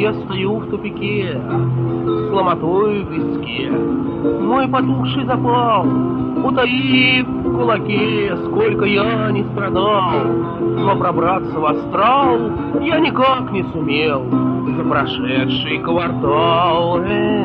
Я стою в тупике, с ломотой в виске. Мой потухший запал, утаив в кулаке, сколько я не страдал. Но пробраться в астрал я никак не сумел за прошедший квартал.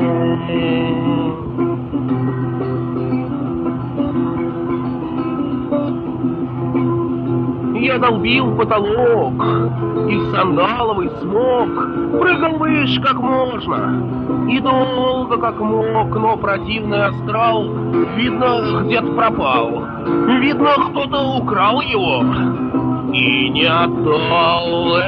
Я долбил потолок и в сандаловый смог прыгал выше как можно и долго как мог, но противный астрал, видно, где-то пропал. Видно, кто-то украл его и не отдал.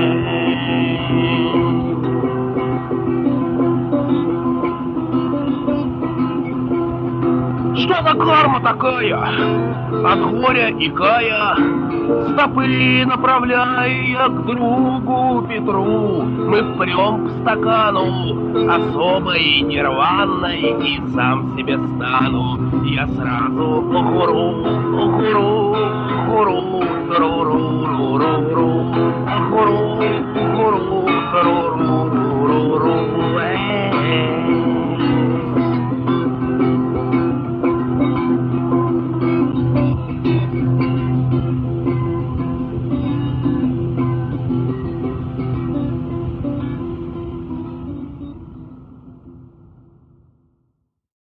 Что за карма такая? От горя и кая, стопы направляя к другу Петру, мы впрем к стакану особой нирваной и сам себе стану. Я сразу хуру, хуру, хуру, хуру, хуру, хуру, хуру.